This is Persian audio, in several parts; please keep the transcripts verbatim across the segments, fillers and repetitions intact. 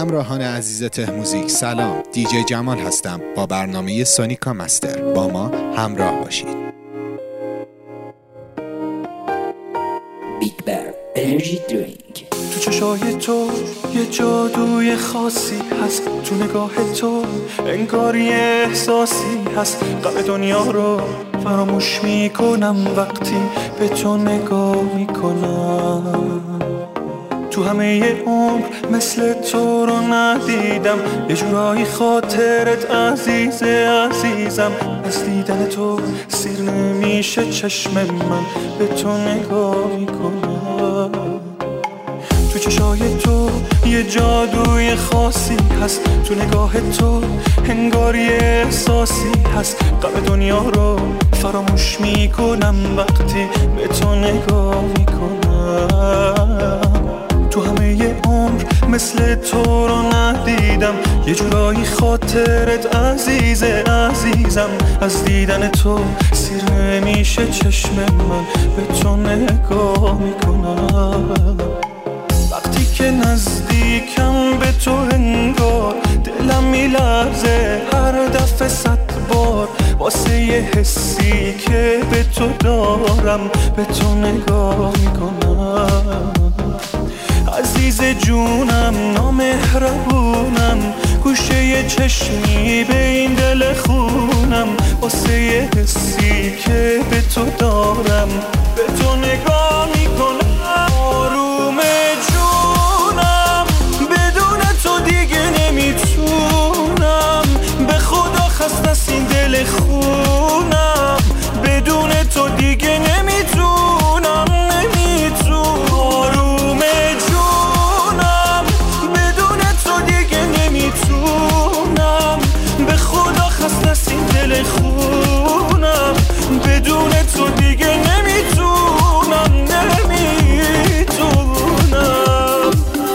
همراهان عزیز ته موزیک سلام، دیجی جمال هستم با برنامه سونیکا مستر. با ما همراه باشید. بیگ بر انرژی درینک. تو چشای تو یه جادوی خاصی هست، تو نگاه تو انگار یه احساسی هست. غم دنیا رو فراموش میکنم وقتی به تو نگاه میکنم. تو همه ی عمر مثل تو رو ندیدم، یه جورایی خاطرت عزیزه عزیزم. از دیدن تو سیر نمیشه چشم من، به تو نگاه میکنم. تو چشای تو یه جادوی خاصی هست، تو نگاه تو انگار یه احساسی هست. غم دنیا رو فراموش میکنم وقتی به تو نگاه میکنم. تو همه ی عمر مثل تو رو ندیدم، یه جورایی خاطرت عزیزه عزیزم. از دیدن تو سیر نمیشه چشم من، به تو نگاه میکنم. وقتی که نزدیکم به تو انگار دلم میلرزه هر دفعه صد بار، واسه یه حسی که به تو دارم به تو نگاه میکنم. عزیز جونم نامهربونم، گوشه یه چشمی به این دل خونم، واسه یه حسی که به تو دارم به تو نگاه میکنم. آروم جونم بدون تو دیگه نمیتونم، به خدا خسته است این دل خونم، بدون تو دیگه نمیتونم نمیتونم. آروم جونم بدون تو دیگه نمیتونم، به خدا خسته است این دل خونم، بدون تو دیگه نمیتونم نمیتونم.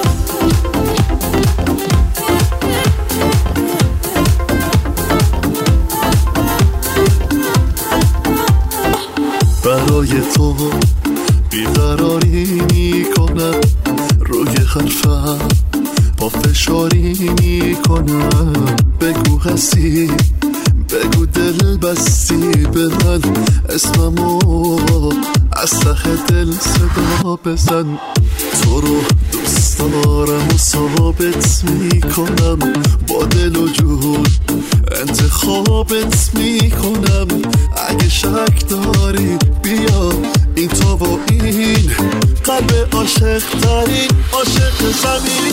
برای تو بیقراری میکنم، روی حرفم با فشاری میکنم. بگو هستی، بگو دل بستی به من، اسممو از ته دل صدا بزن. تو رو دوست دارم و ثابت میکنم، با دل و جون انتخابت میکنم. اگه شک داری بیا این تو و این قلب عاشق ترین عاشق زمین.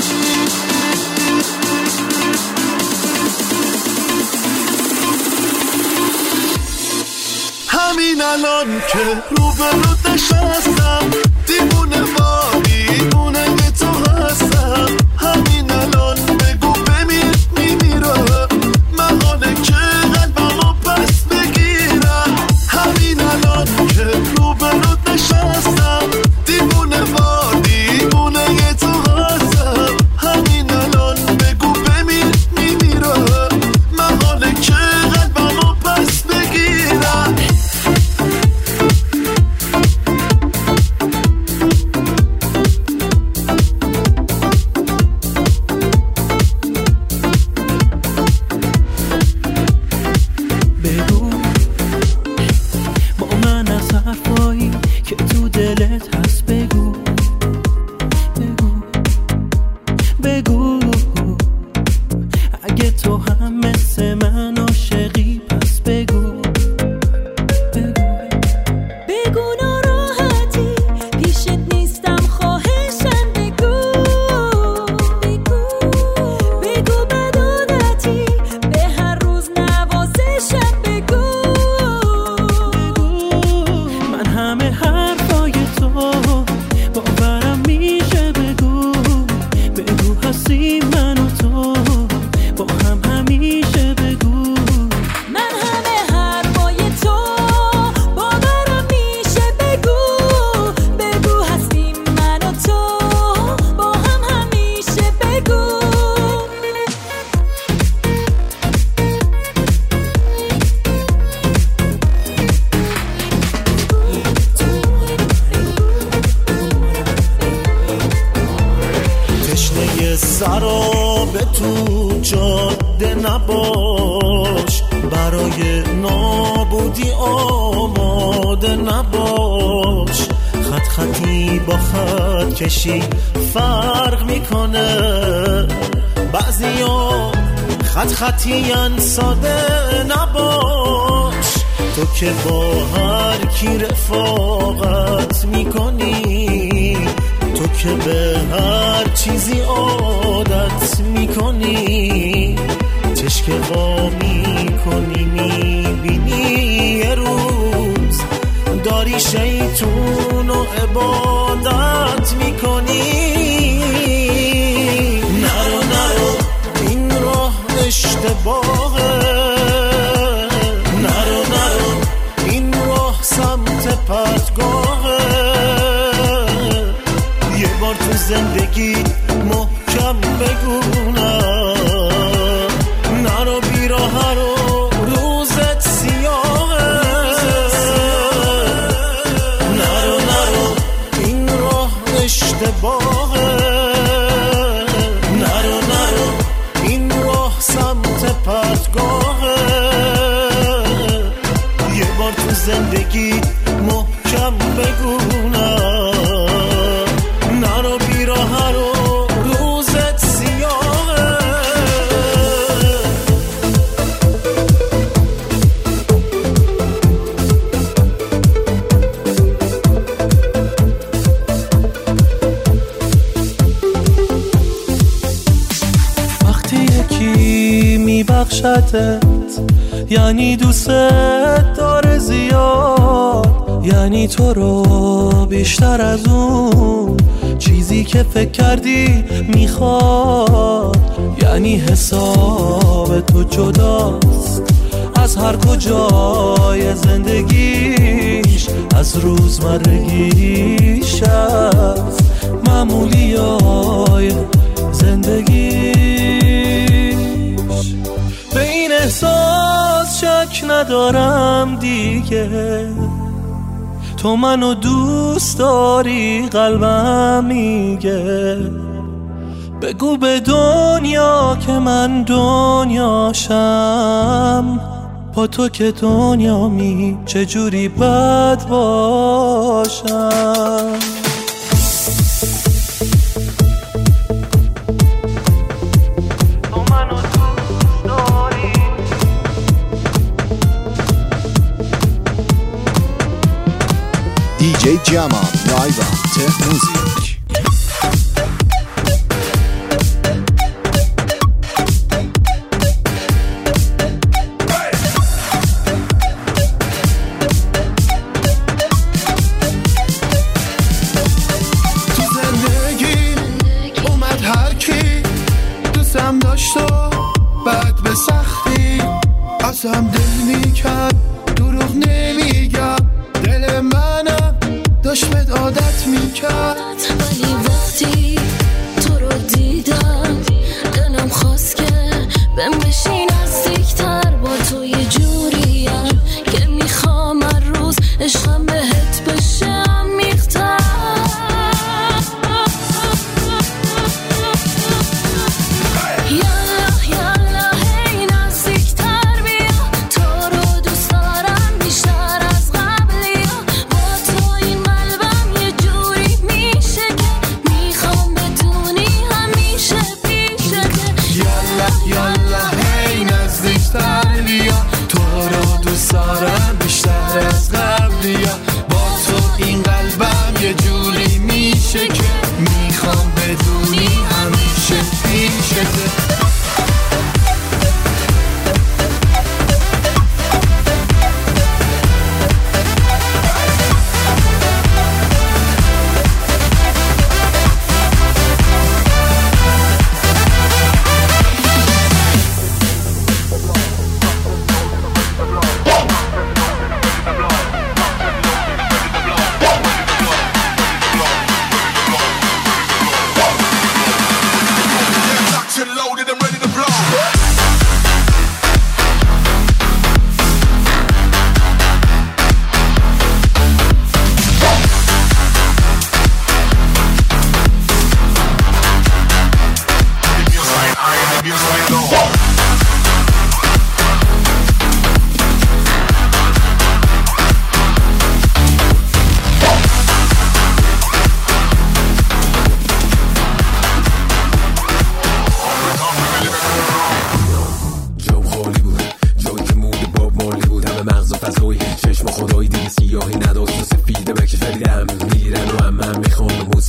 همین الان که رو به رو نشستم، دیوونه با دیوونه تو هستم. همین الان بگو بمیر میمیرم، محاله که قلبمو پس بگیرم. همین الان که رو به رو نشستم، دیوونه با دیوونه تو هستم. همین الان بگو بمیر میمیرم، محاله که قلبمو پس بگیرم. سراب تو جاده نباش، برای نابودی آماده نباش. خط خطی با خط کشی فرق میکنه، بعضیا خط خطیان ساده نباش. تو که با هر کی رفاقت میکنی، تو که به هر چیزی عادت میکنی، چشک وا میکنی میبینی یه روز داری شیطون و عبادت میکنی. نرو نرو این راه اشتباهه، نرو نرو این راه سمت پرتگاهه. یه بار تو زندگی محکم بگونم، نرو بیراه رو روزت سیاهه. نرو نرو این راه اشتباهه، نرو نرو این راه سمت پرتگاهه. یه بار تو زندگی محکم بگونم، نرو بیراه رو روزت سیاهه. وقتی یکی میبخشتت یعنی دوست داره زیاد، یعنی تو رو بیشتر از اون چیزی که فکر کردی میخواد، یعنی حساب تو جداست از هر کجای زندگیش، از روزمرگیش، از معمولیای زندگیش. به این احساس شک ندارم دیگه، تو منو دوست داری قلبم میگه. بگو به دنیا که من دنیاشم، با تو که دنیا می چجوری بد باشم. دیجی جمال لایو ته موزیک. تو زندگی اومد هر کی دوستم داشت و بعد به سختی ازم دل میکرد، دروغ نمیگم دل منم داشت بهت عادت میکرد. ولی وقتی تو رو دیدم دلم خواست که بهم بشی نزدیکتر، با تو یه جوریم که میخوام هر روز عشقم بهت بشه عمیق‌تر. یالا یالا هی نزدیکتر بیا، تو رو دوست دارم بیشتر از قبلی، با تو این قلبم یه جوری میگه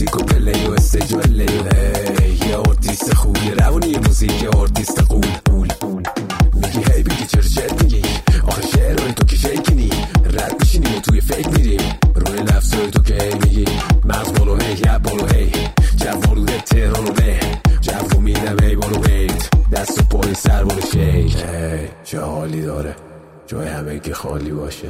موزیک و پلی و استیج و لیو یه آرتیست خوبی روانی موزیک یه آرتیست قول قول میگی هی بگی چرا چرت میگی آخه شعرهای تو که شیکنی رد میشینی و توی فکر میری روی لفظای تو که هی میگی مغز بالو هی یه بالو هی جو بالو هی تهران و به جو رو میدم هی بالو هیت دست و پای سر بالو شیک چه حالی داره جای همه که خالی باشه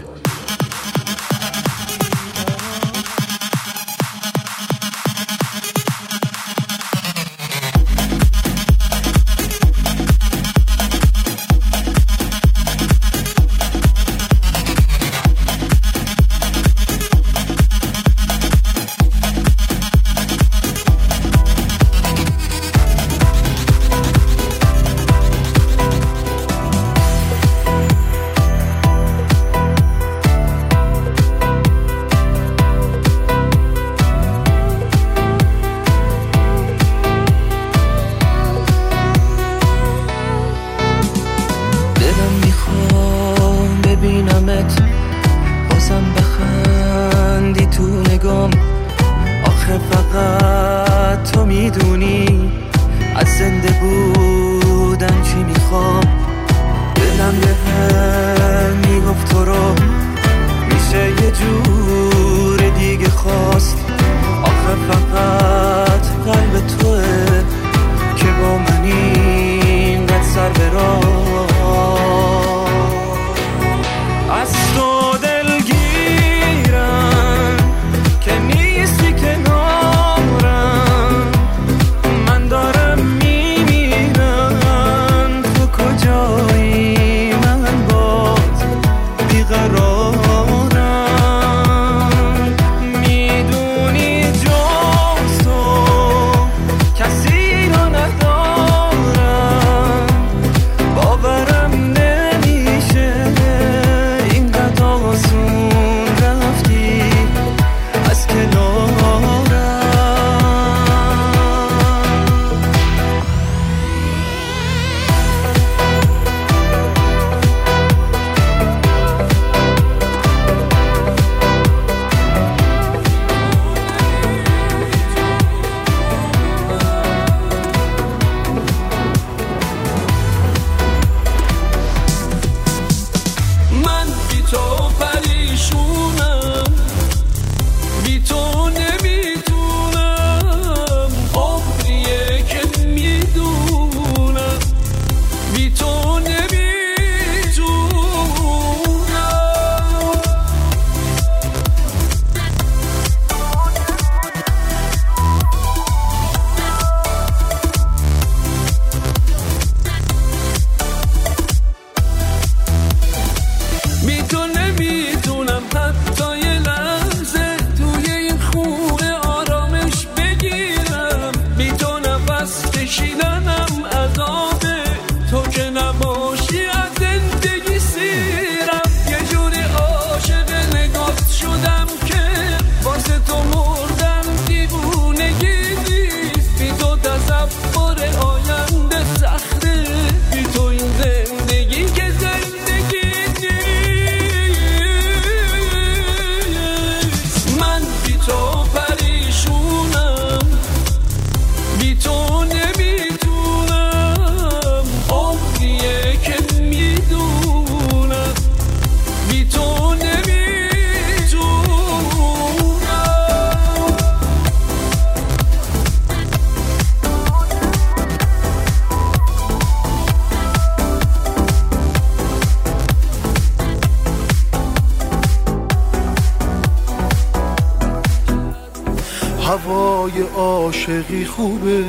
هوای عاشقی خوبه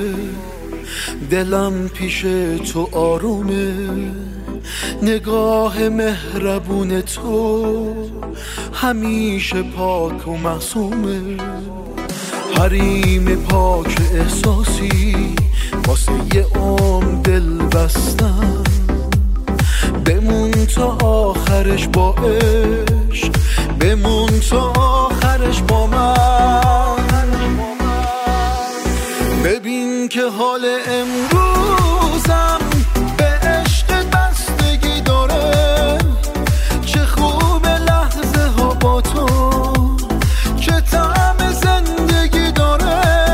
دلم پیش تو آرومه نگاه مهربون تو همیشه پاک و معصومه حریم پاک احساسی واسه یه عمر دل بستم بمون تا آخرش با عشق بمون تا آخرش با من ببین که حال امروزم به عشق بستگی داره چه خوب لحظه ها با تو چه طعم زندگی داره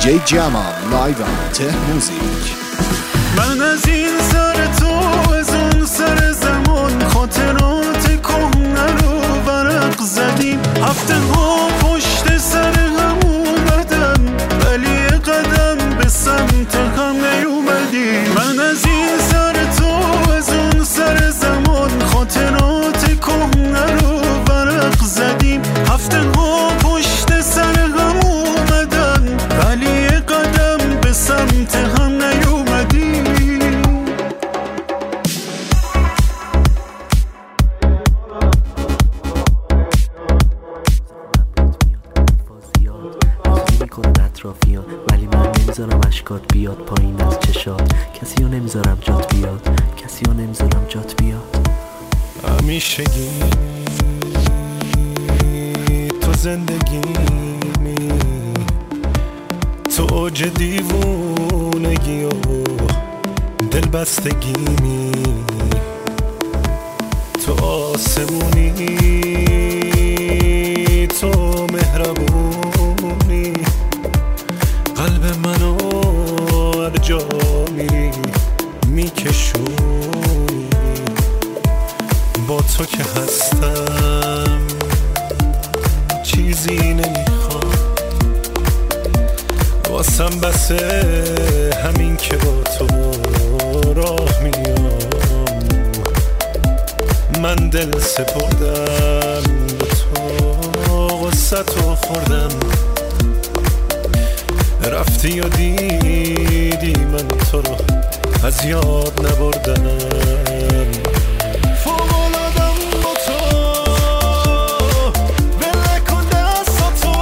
جی جمال لایو آن ته موزیک. من از این سر تو از اون سر زمان خاطرات کهنه رو ورق زدیم، هفته ها پشت سر هم اومدن ولی قدم به سمت هم نیومدیم. من از این سر تو از اون سر زمان خاطرات کهنه رو ورق زدیم، هفته ها پشت سر هم اومدن ولی قدم به سمت هم نیومدیم. ولی من نمیذارم اشکات بیاد پایین از چشات، کسی رو نمیذارم جات بیاد، کسی رو نمیذارم جات بیاد. همیشگی تو زندگیمی، تو اوج دیوونگی و دل بستگیمی، تو آسمونی تو مهربونی، قلب منو هر جا میری میکشونی. با تو که هستم چیزی نمیخوام، واسم بسه همین که با تو راه میام. من دل سپردم به تو، غصه تو خوردم، رفتی و دیدی من تو رو از یاد نبردم. فوق‌العاده‌ام با تو، ول کن دستاتو،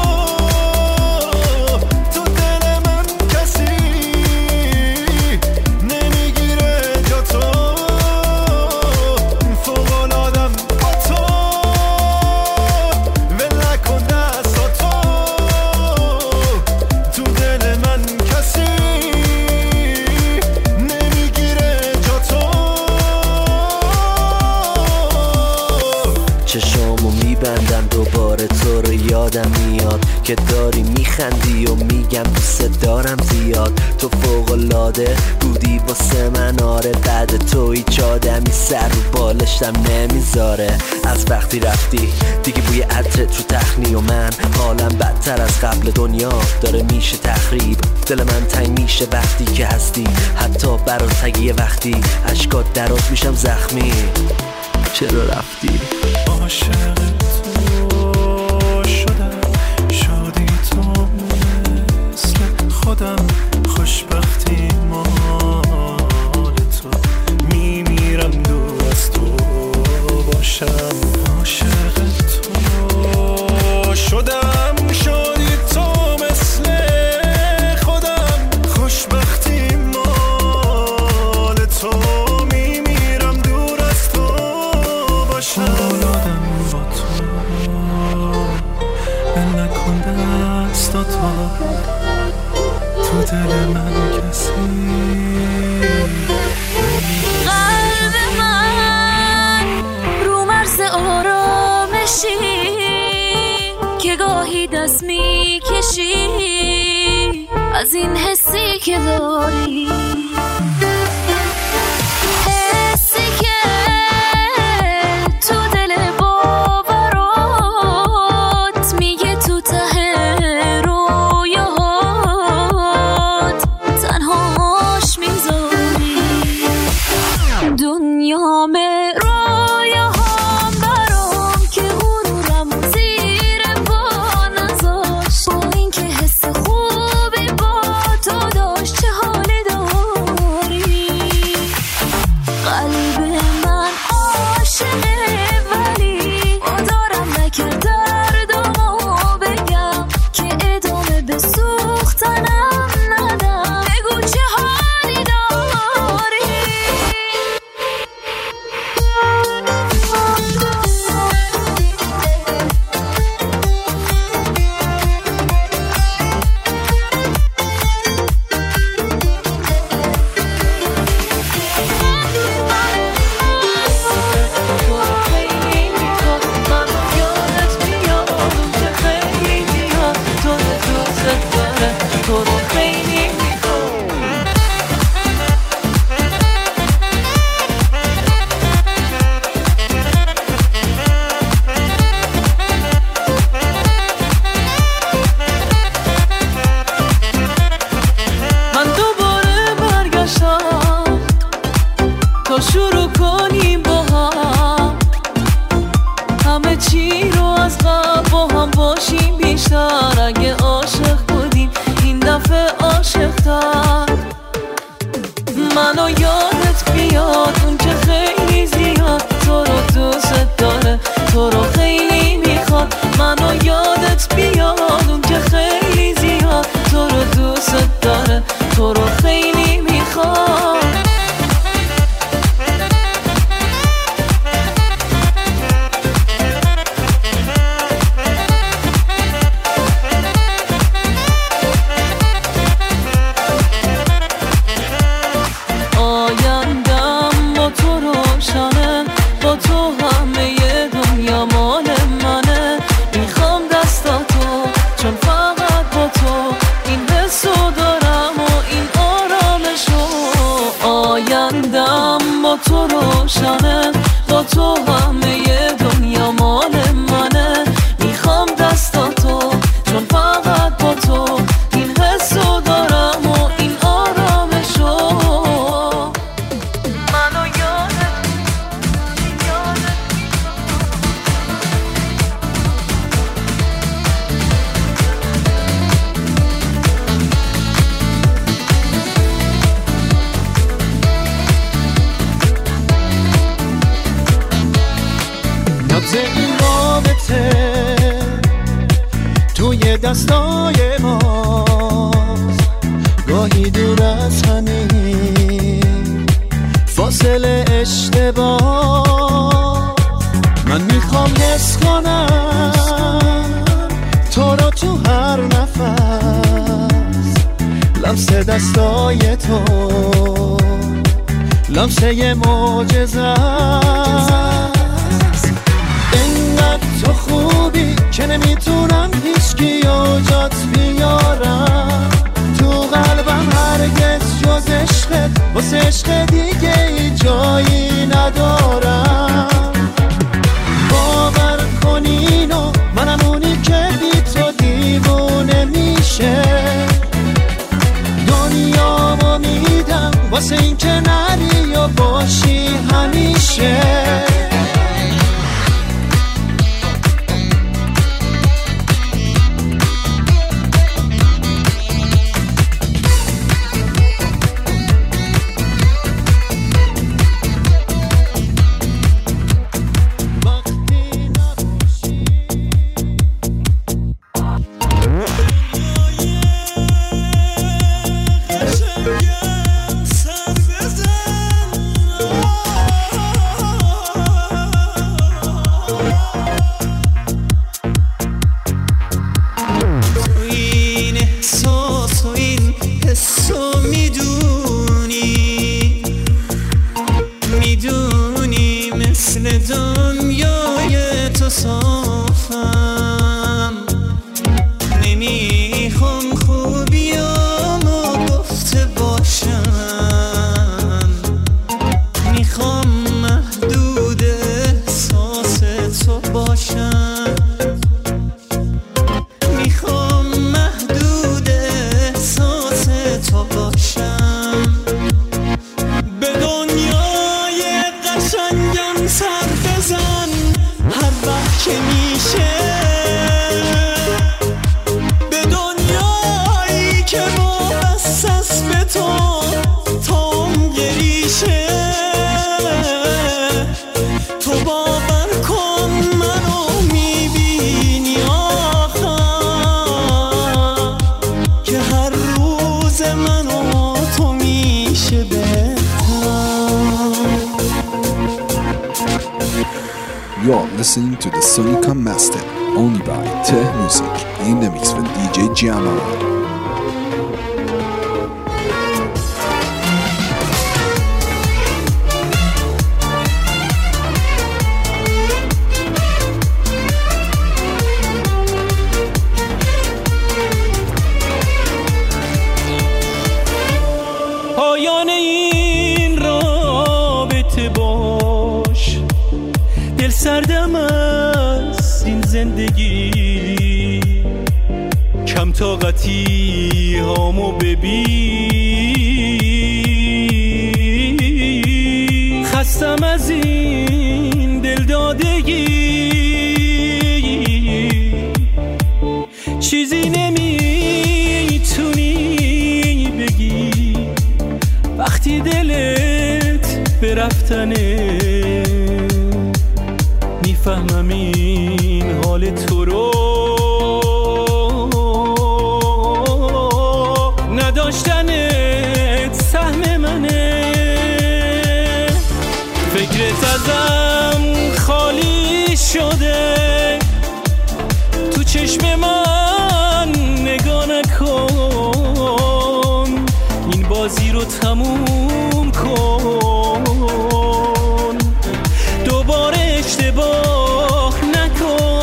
تو دل من کسی نمیگیره جا تو. فوق‌العاده‌ام با تو، ول کن دستاتو، تو دل من کسی نمیگیره جا تو. چشامو میبندم دوباره تو رو یادم میاد که داری میخندی و میگم دوست دارم زیاد. تو فوق‌العاده بودی واسه من، آره بعد تو هیچ آدمی سر رو بالشتم نمیذاره. از وقتی رفتی دیگه بوی عطرت تو تخنی و من حالم بدتر از قبل دنیا داره میشه تخریب. دل من تنگ میشه وقتی که هستی، حتی برات تگی یه وقتی اشکات درات میشم زخمی. چرا رفتی؟ عاشق تو شدم، شدی تو مثل خودم، خوشبختی مال تو، میمیرم دور از تو باشم. عاشق تو شدم، شدی تو مثل خودم، خوشبختی مال تو، میمیرم دور از تو باشم. اولادم با تو، ول نکن دستاتو، تو دل من کسی. قلب من رو مرز آرامشی که گاهی دست میکشی از این حسی که داری، حسی که تو دل باورات میگه تو ته رویاهات تنهاش میذاری. دنیام رویاهام برام که غرورم زیر پا نذاشت، با این که حس خوبی با تو داشت چه حالی داری. نزدیکتر، اگه عاشق بودیم این دفعه عاشقتر. منو یادت بیاد اون که خیلی زیاد تو رو دوست داره، تو رو خیلی میخواد. منو یادت بیاد اون که خیلی زیاد تو رو دوست داره، تو رو خیلی میخواد. آیندم با تو روشنه، با تو همه دنیا مال منه. میخوام دستاتو چون فقط با تو این حسو دارم و این آرامشو. آیندم با تو روشنه، با تو همه دنیا مال منه. میخوام دستاتو چون فقط با تو این حسو دارم و این آرامشو. منو یادت نبض این رابطه توی دستای ماست، گاهی دور از همین فاصله اشتباه. من میخوام حس کنم تو رو تو هر نفس، لمس دستای تو لمسه یه معجزه. اینقدر تو خوبی که نمیتونم هیچکی جات بیارم تو قلبم، هرگز جز عشقت واسه عشق دیگه ای جایی ندارم. باور کن اینو، منم اونی که بی تو دیوونه میشه. دنیامو میدم واسه این که نری و باشی همیشه. You're listening to the Sonica Master, only by Teh Music, in the mix with D J Jamal. سردم از این زندگی، کم طاقتی هامو ببین. خستم از این دلدادگی چیزی نمیتونی بگی وقتی دلت به رفتنه. میفهمم این حال تو رو، نداشتنت سهم منه. فکرت ازم خالی شده، تو چشم من نگاه نکن، این بازی رو تموم کن، دوباره اشتباه نکن.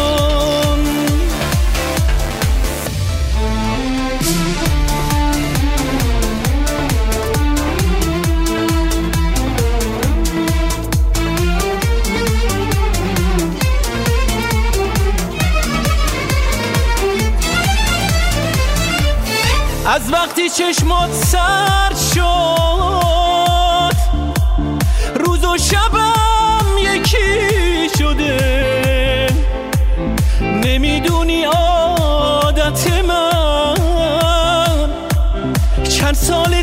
از وقتی چشمات سرد شد، روز و شبم یکی شده، نمیدونی عادت من چند سال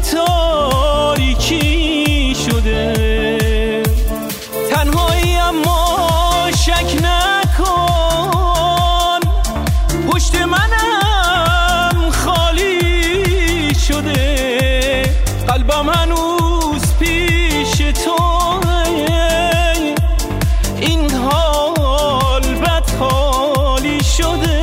تاریکی شده. تنهایی اما شک نکن، پشت منم خالی شده، قلبم هنوز پیش تو، این حال بد حالی شده.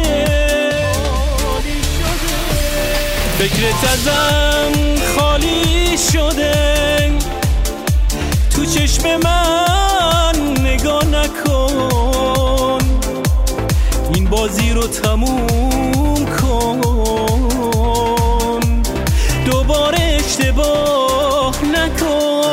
فکرت ازم خالی شده، تو چشم من نگاه نکن، این بازی رو تموم کن، دوباره اشتباه نکن.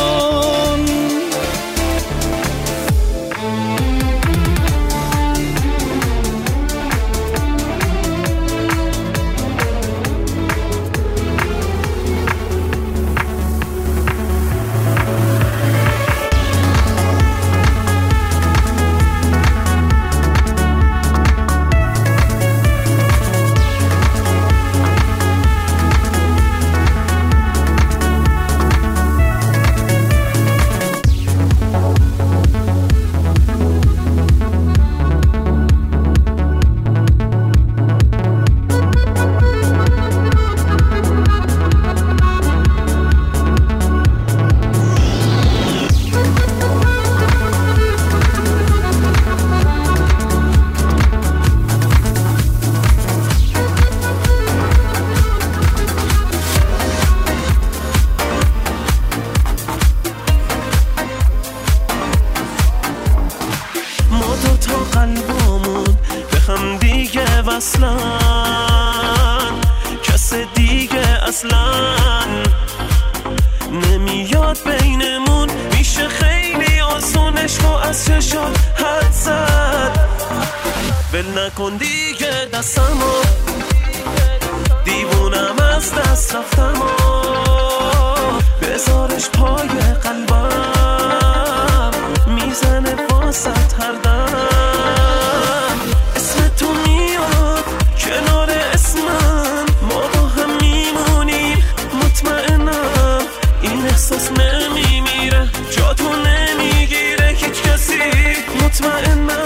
نکن دیگه دستمو، دیوونم از دست رفتمو، بذارش پای قلبم، میزنه واسط هر دم. اسم تو میاد کنار اسمم، ما با هم میمونیم، مطمئنم این احساس نمیمیره، جا تو نمیگیره هیچ کسی، مطمئنم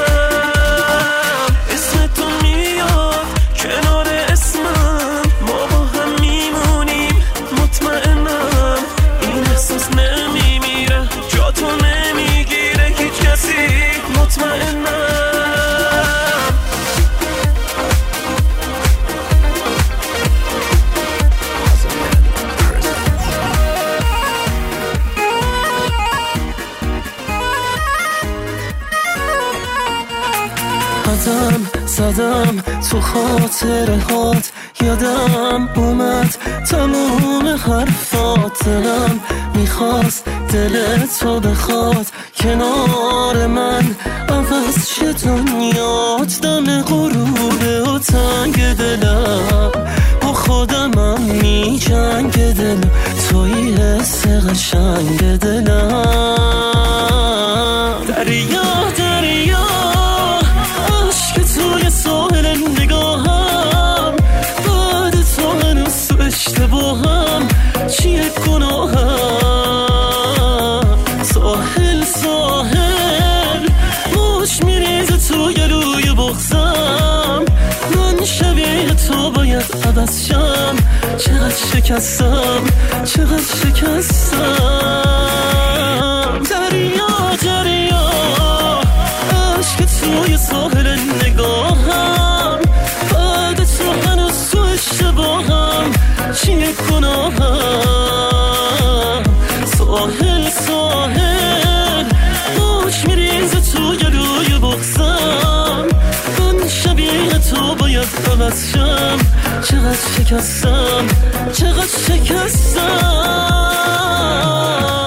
زدم تو خاطره هات، یادم اومد تموم حرفات، دلم میخواست دل تو بخواد کنار من، عوض شه دنیات، دم غروبه و تنگ دلم، با خودمم می جنگ دلم، توی حس قشنگ دلم. دریا دریا عشق توی ساحل نگاهم، تو باید عوض شم. چقدر شکستم چقدر شکستم. دریا دریا عشق توی ساحل نگاهم، بعد تو هنوز تو اشتباهم. چیه گناهم؟ ساحل ساحل موج میریزه تو گلوی بغزم. من شبیه تو باید عوض شم. چقدر شکستم چقدر شکستم.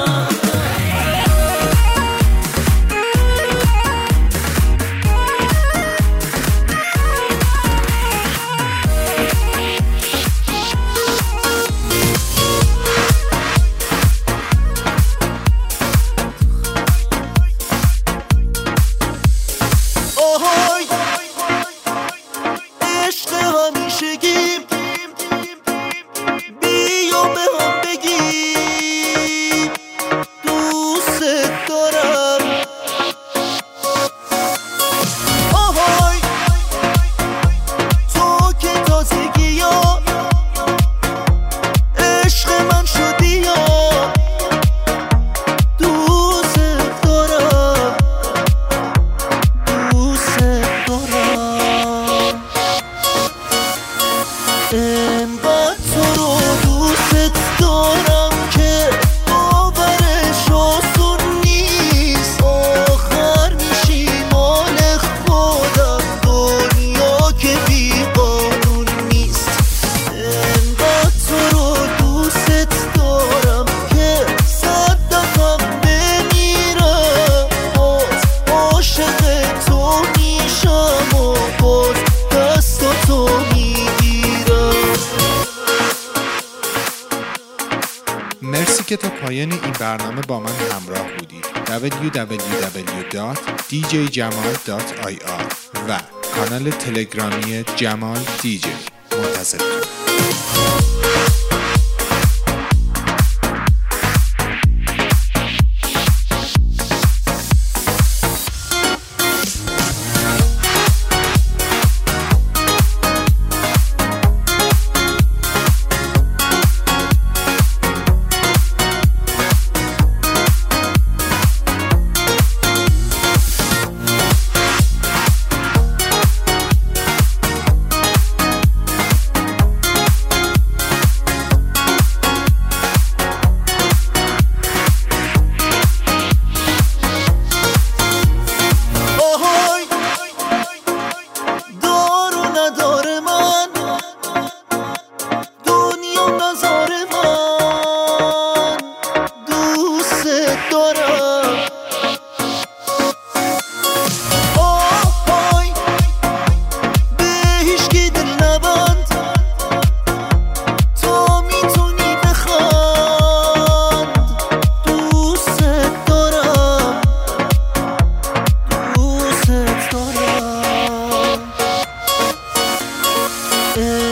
مرسی که تا پایان این برنامه با من همراه بودید. دبلیو دبلیو دبلیو دات دی جی جمال دات آی آر و کانال تلگرامی جمال دی جی منتظرتون. Yeah.